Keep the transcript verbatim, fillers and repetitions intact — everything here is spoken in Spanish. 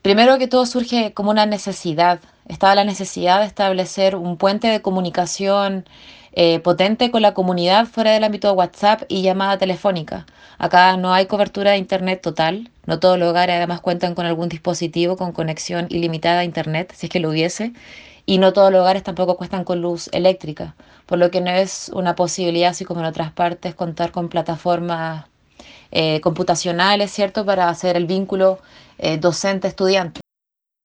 Primero que todo surge como una necesidad. Estaba la necesidad de establecer un puente de comunicación eh, potente con la comunidad fuera del ámbito de WhatsApp y llamada telefónica. Acá no hay cobertura de Internet total. No todos los hogares además cuentan con algún dispositivo con conexión ilimitada a Internet, si es que lo hubiese. Y no todos los hogares tampoco cuentan con luz eléctrica, por lo que no es una posibilidad, así como en otras partes, contar con plataformas eh, computacionales, ¿cierto?, para hacer el vínculo eh, docente-estudiante.